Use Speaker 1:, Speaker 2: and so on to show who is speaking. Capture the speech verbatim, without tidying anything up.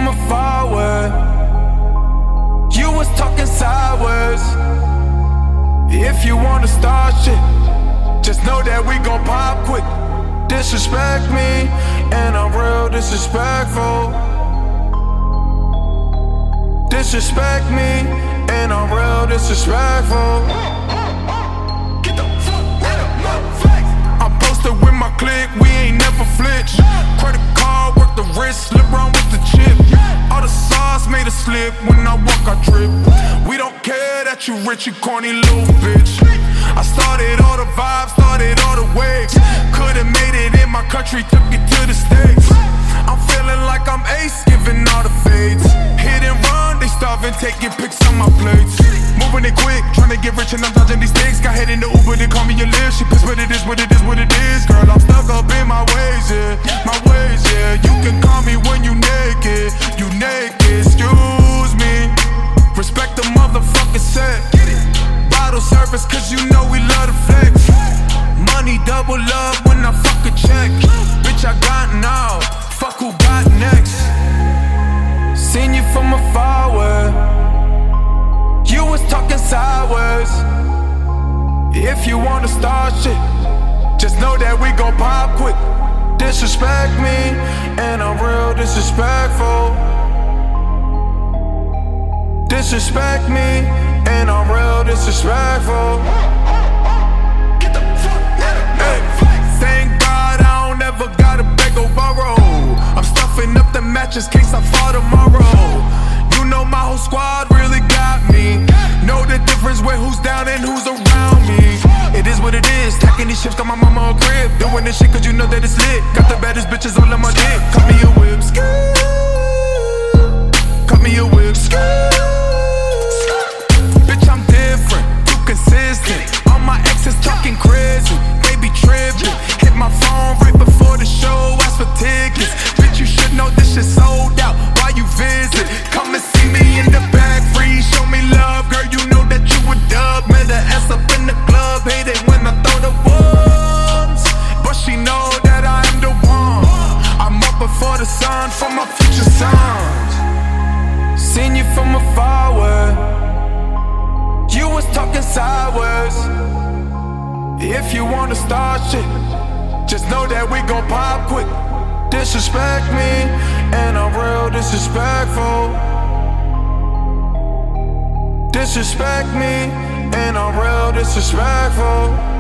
Speaker 1: from afar where you was talking sideways. If you wanna start shit, just know that we gon' pop quick. Disrespect me, and I'm real disrespectful. Disrespect me, and I'm real disrespectful. Get the fuck out of my face. I'm posted with my clique, we ain't never flinch. Credit card, work the wrist, slip around with the chip. All the sauce made a slip, when I walk I trip. We don't care that you rich, you corny little bitch. I started all the vibes, started all the waves. Could've made it in my country, took it to the States. I'm feeling like I'm Ace, giving all the fades. Hit and run, they starving, taking pics on my plates. Moving it quick, trying to get rich and I'm dodging these things. Got head in the Uber, they call me a live. She pissed, but it is what it is, what it is. Girl, I'm stuck up in my ways, yeah. My ways, yeah. You can call me when you naked. You naked, excuse me. Respect the motherfucking set. Bottle service, cause you know we love to flex. Money double up when I fuck a check. Bitch, I got now. Fuck who got next. Seen you from afar where you was talking sideways. If you wanna start shit, just know that we gon' pop quick. Disrespect me, and I'm real disrespectful. Disrespect me, and I'm real disrespectful. Get the fuck out of my face. Thank God I don't ever gotta beg or borrow. I'm stuffing up the mattress case I fall tomorrow. You know my whole squad really got me. Know the difference with who's down and who's around me. It is what it is, stacking these ships, got my mama a crib. Doing this shit cause you know that it's lit. Got the baddest bitches all on my dick. Cut me a whip, cut me a whip, bitch I'm different, too consistent. All my exes talking crazy, they be tripping. Hit my phone right before the show, ask for tickets. Bitch you should know this shit sold out, why you visit? Come and see me in the back, free, show me love. Girl you know that you a dub, met her ass up in the club. Hate it when I throw the ones, but she know that I am the one. I'm up before the sun for my future sons. Seen you from afar where you was talking sideways. If you wanna start shit, just know that we gon' pop quick. Disrespect me, and I'm real disrespectful. Disrespect me, and I'm real disrespectful.